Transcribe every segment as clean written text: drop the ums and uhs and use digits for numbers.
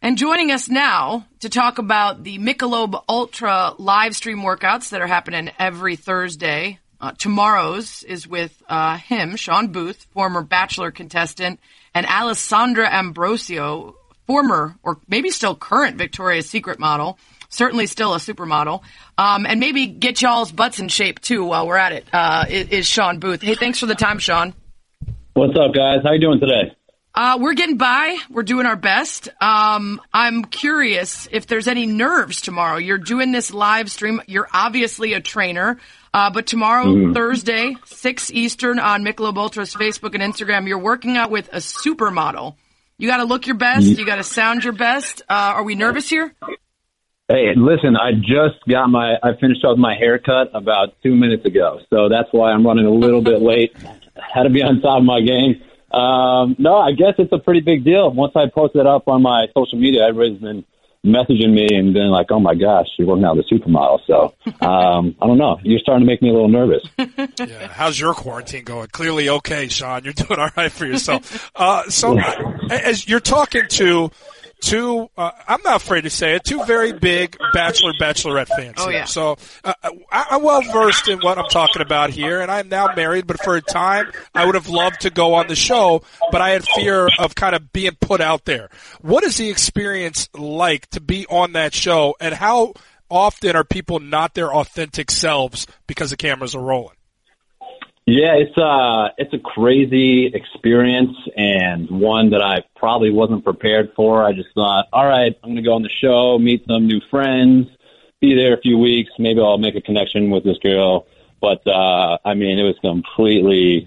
And joining us now to talk about the Michelob Ultra live stream workouts that are happening every Thursday. Tomorrow's is with him, Shawn Booth, former Bachelor contestant, and Alessandra Ambrosio, former or maybe still current Victoria's Secret model, certainly still a supermodel, and maybe get y'all's butts in shape too while we're at it, is Shawn Booth. Hey, thanks for the time, Shawn. What's up, guys? How you doing today? We're getting by. We're doing our best. I'm curious if there's any nerves tomorrow. You're doing this live stream. You're obviously a trainer. But tomorrow, Thursday, 6 Eastern on Michelob Ultra's Facebook and Instagram, you're working out with a supermodel. You got to look your best. You got to sound your best. Are we nervous here? Hey, listen, I finished up my haircut about 2 minutes ago. So that's why I'm running a little bit late. Had to be on top of my game. No, I guess it's a pretty big deal. Once I posted it up on my social media, everybody's been messaging me and been like, oh my gosh, you're working out with a supermodel. So, I don't know. You're starting to make me a little nervous. Yeah. How's your quarantine going? Clearly okay, Shawn. You're doing all right for yourself. So as you're talking to two, I'm not afraid to say it, two very big Bachelorette fans. Oh, yeah. So I'm well versed in what I'm talking about here, and I'm now married, but for a time I would have loved to go on the show, but I had fear of kind of being put out there. What is the experience like to be on that show, and how often are people not their authentic selves because the cameras are rolling? Yeah, it's a crazy experience and one that I probably wasn't prepared for. I just thought, all right, I'm going to go on the show, meet some new friends, be there a few weeks. Maybe I'll make a connection with this girl. But, I mean, it was completely,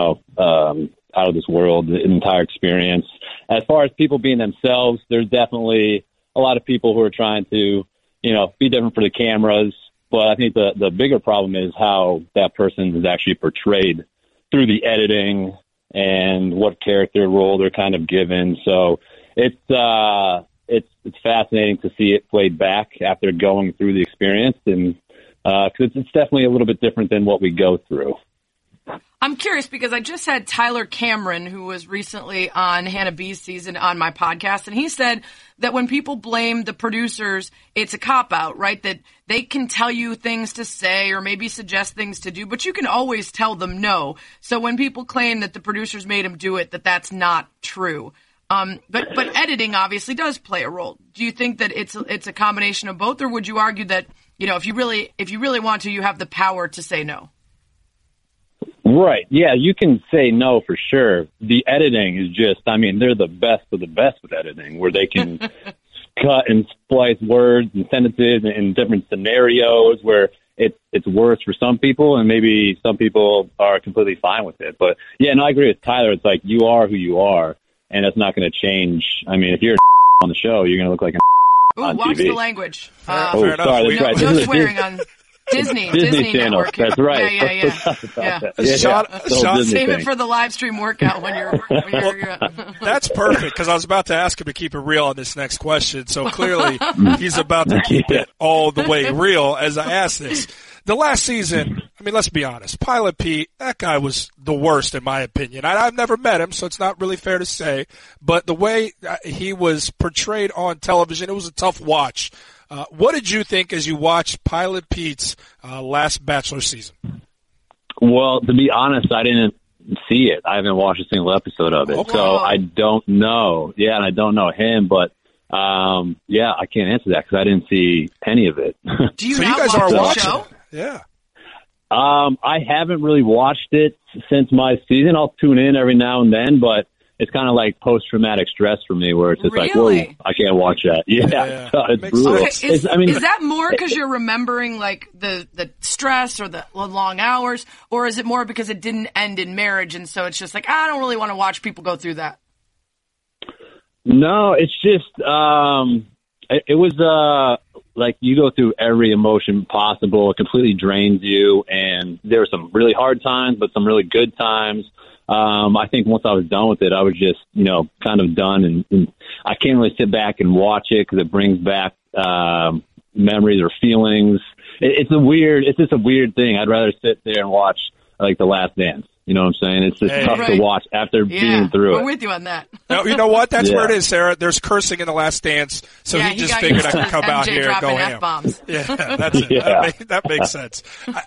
out of this world, the entire experience. As far as people being themselves, there's definitely a lot of people who are trying to, be different for the cameras. But I think the bigger problem is how that person is actually portrayed through the editing and what character role they're kind of given. So it's fascinating to see it played back after going through the experience, and because it's definitely a little bit different than what we go through. I'm curious because I just had Tyler Cameron, who was recently on Hannah B's season, on my podcast, and he said that when people blame the producers, it's a cop-out, right? That they can tell you things to say or maybe suggest things to do, but you can always tell them no. So when people claim that the producers made them do it, that's not true. But editing obviously does play a role. Do you think that it's a combination of both, or would you argue that, if you really want to, you have the power to say no? Right. Yeah, you can say no for sure. The editing is they're the best of the best with editing, where they can cut and splice words and sentences in different scenarios where it's worse for some people, and maybe some people are completely fine with it. But, yeah, no, I agree with Tyler. It's like you are who you are, and that's not going to change. I mean, if you're on the show, you're going to look like on watch TV. The language. Fair enough. Sorry, that's right. No swearing on Disney Channel. Network. That's right. Yeah. Shawn, save it for the live stream workout when you're That's perfect, because I was about to ask him to keep it real on this next question. So clearly he's about to keep it all the way real as I ask this. The last season, I mean, let's be honest, Pilot Pete, that guy was the worst in my opinion. I've never met him, so it's not really fair to say. But the way he was portrayed on television, it was a tough watch. What did you think as you watched Pilot Pete's last Bachelor season? Well, to be honest, I didn't see it. I haven't watched a single episode of it. Okay. So I don't know. Yeah, and I don't know him, but I can't answer that because I didn't see any of it. Do you so not you guys watch are the watching show? it? Yeah. I haven't really watched it since my season. I'll tune in every now and then, but it's kind of like post-traumatic stress for me, where it's just like, whoa, I can't watch that. Yeah. It's brutal. Okay, is that more because you're remembering like the stress or the long hours, or is it more because it didn't end in marriage, and so it's just like, I don't really want to watch people go through that? No, it's just it was like you go through every emotion possible. It completely drains you, and there were some really hard times, but some really good times. I think once I was done with it, I was just, kind of done, and I can't really sit back and watch it because it brings back memories or feelings. It's just a weird thing. I'd rather sit there and watch like The Last Dance. You know what I'm saying? It's just tough to watch after being through it. We're with you on that. No, you know what? That's where it is, Sarah. There's cursing in The Last Dance, so he just figured I could come out here and go ham. F-bombs. Yeah, that's it. Yeah. That makes sense.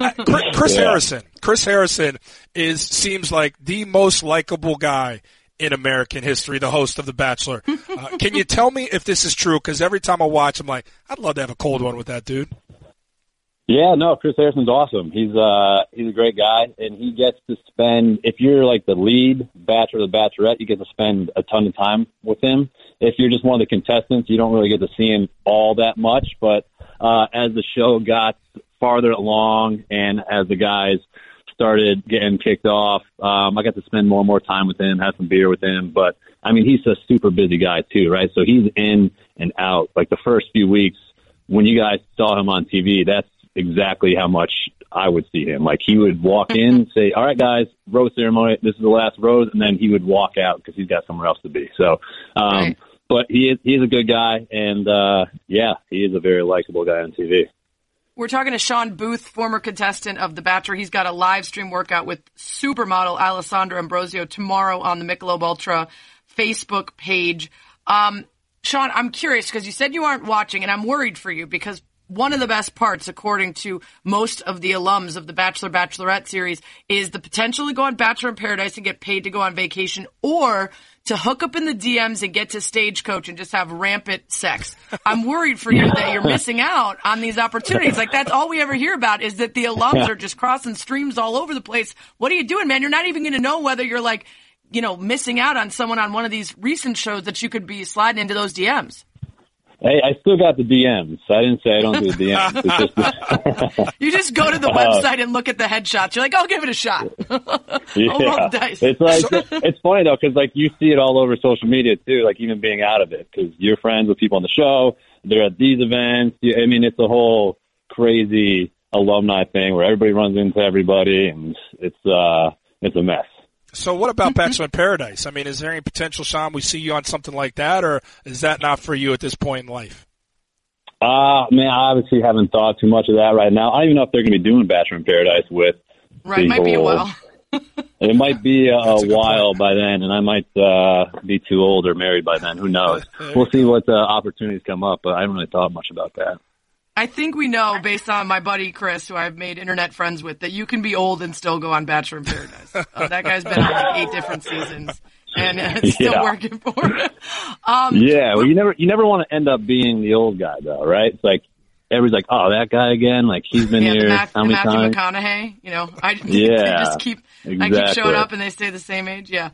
Chris Harrison seems like the most likable guy in American history, the host of The Bachelor. Can you tell me if this is true? Because every time I watch, I'm like, I'd love to have a cold one with that dude. Yeah, no, Chris Harrison's awesome. He's a great guy, and he gets to spend, if you're like the lead bachelor or the bachelorette, you get to spend a ton of time with him. If you're just one of the contestants, you don't really get to see him all that much, but as the show got farther along and as the guys started getting kicked off, I got to spend more and more time with him, have some beer with him, but I mean, he's a super busy guy too, right? So he's in and out. Like the first few weeks when you guys saw him on TV, that's exactly how much I would see him. Like he would walk in, say, all right, guys, rose ceremony. This is the last rose. And then he would walk out because he's got somewhere else to be. So, but he is a good guy. And, he is a very likable guy on TV. We're talking to Sean Booth, former contestant of The Bachelor. He's got a live stream workout with supermodel Alessandra Ambrosio tomorrow on the Michelob Ultra Facebook page. Sean, I'm curious because you said you aren't watching, and I'm worried for you because one of the best parts, according to most of the alums of the Bachelor Bachelorette series, is the potential to go on Bachelor in Paradise and get paid to go on vacation, or to hook up in the DMs and get to Stagecoach and just have rampant sex. I'm worried for you that you're missing out on these opportunities. Like, that's all we ever hear about is that the alums are just crossing streams all over the place. What are you doing, man? You're not even going to know whether you're like, missing out on someone on one of these recent shows that you could be sliding into those DMs. Hey, I still got the DMs. I didn't say I don't do the DMs. It's just you just go to the website and look at the headshots. You're like, I'll give it a shot. I'll roll the dice. It's like, it's funny though, because like you see it all over social media too, like even being out of it, because you're friends with people on the show. They're at these events. I mean, it's a whole crazy alumni thing where everybody runs into everybody, and it's a mess. So what about Bachelor in Paradise? I mean, is there any potential, Sean, we see you on something like that, or is that not for you at this point in life? Man, I obviously haven't thought too much of that right now. I don't even know if they're going to be doing Bachelor in Paradise with Right, might be a while. It might be a while by then, and I might be too old or married by then. Who knows? We'll see what opportunities come up, but I haven't really thought much about that. I think we know, based on my buddy Chris, who I've made internet friends with, that you can be old and still go on Bachelor in Paradise. That guy's been on like 8 different seasons, and it's still working for him. Well, you never want to end up being the old guy, though, right? It's like everybody's like, "Oh, that guy again!" Like he's been here how many times? Matthew McConaughey, I just keep showing up, and they stay the same age. Yeah.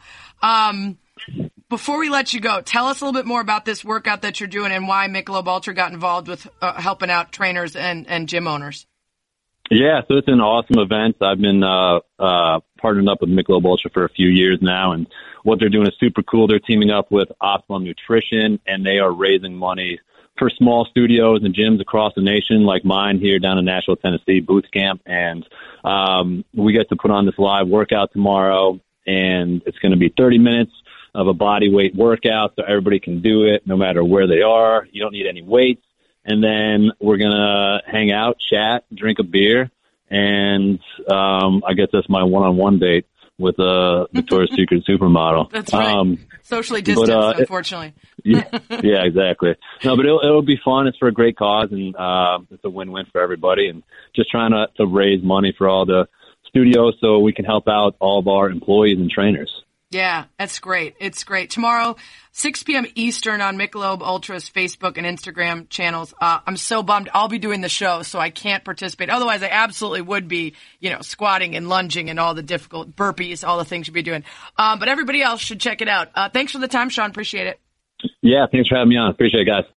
Before we let you go, tell us a little bit more about this workout that you're doing and why Michelob Ultra got involved with helping out trainers and gym owners. Yeah, so it's an awesome event. I've been partnering up with Michelob Ultra for a few years now, and what they're doing is super cool. They're teaming up with Optimum Nutrition, and they are raising money for small studios and gyms across the nation, like mine here down in Nashville, Tennessee, Boots Camp. And we get to put on this live workout tomorrow, and it's going to be 30 minutes of a body weight workout, so everybody can do it no matter where they are. You don't need any weights. And then we're going to hang out, chat, drink a beer, and I guess that's my one-on-one date with a Victoria's Secret supermodel. That's right. Socially distanced, unfortunately. Yeah, exactly. No, but it'll be fun. It's for a great cause, and it's a win-win for everybody. And just trying to raise money for all the studios so we can help out all of our employees and trainers. Yeah, that's great. It's great. Tomorrow, 6 p.m. Eastern on Michelob Ultra's Facebook and Instagram channels. I'm so bummed. I'll be doing the show, so I can't participate. Otherwise, I absolutely would be, squatting and lunging and all the difficult burpees, all the things you'd be doing. But everybody else should check it out. Thanks for the time, Sean. Appreciate it. Yeah, thanks for having me on. Appreciate it, guys.